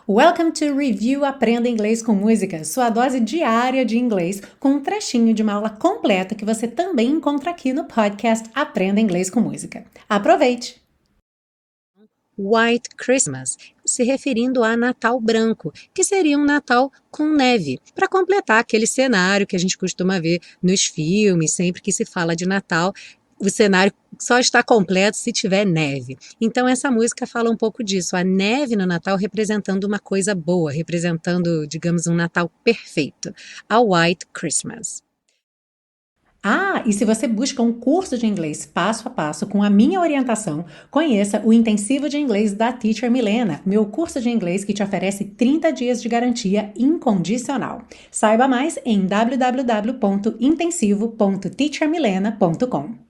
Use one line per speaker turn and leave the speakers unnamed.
Welcome to Review Aprenda Inglês com Música, sua dose diária de inglês, com um trechinho de uma aula completa que você também encontra aqui no podcast Aprenda Inglês com Música. Aproveite!
White Christmas, se referindo a Natal branco, que seria um Natal com neve, para completar aquele cenário que a gente costuma ver nos filmes, sempre que se fala de Natal, o cenário só está completo se tiver neve. Então essa música fala um pouco disso, a neve no Natal representando uma coisa boa, representando, digamos, um Natal perfeito, a White Christmas.
E se você busca um curso de inglês passo a passo com a minha orientação, conheça o Intensivo de Inglês da Teacher Milena, meu curso de inglês que te oferece 30 dias de garantia incondicional. Saiba mais em www.intensivo.teachermilena.com.